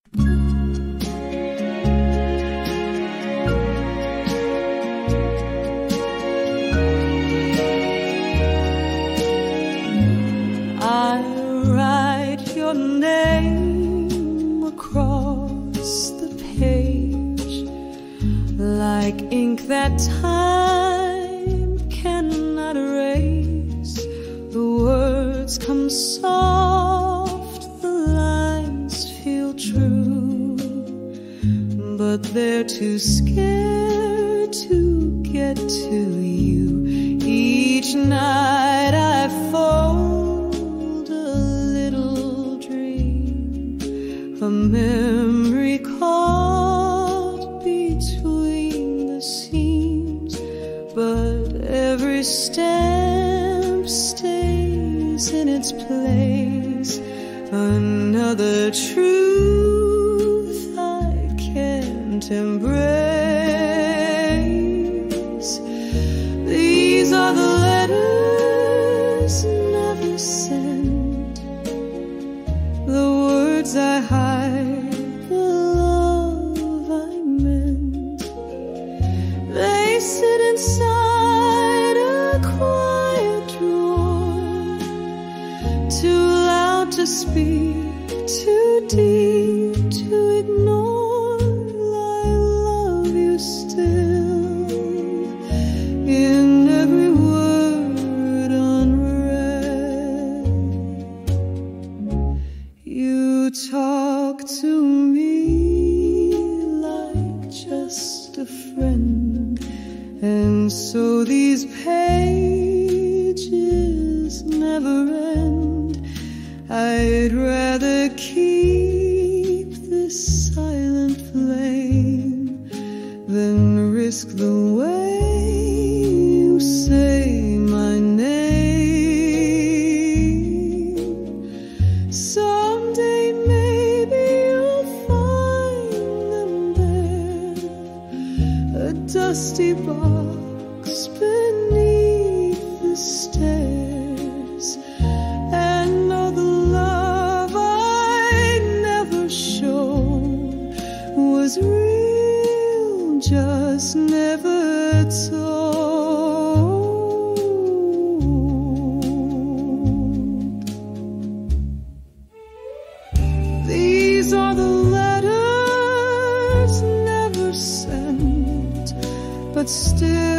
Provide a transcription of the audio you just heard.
I write your name across the page like ink that time cannot erase. The words come soft, the lines feel true, but they're too scared to get to you. Each night I fold a little dream, a memory caught between the seams, but every stamp stays in its place. Another truth I can't embrace. These are the letters never sent, the words I hide, the love I meant. They sit inside a quiet drawer, too loud to speak, too deep to ignore. I love you still, in every word unread. You talk to me like just a friend, and so these pages never end. I'd rather keep this silent flame than risk the way you say my name. Someday maybe you'll find them there, a dusty box beneath the stairs. And all the love I never showed was real, just never told. These are the letters never sent, but still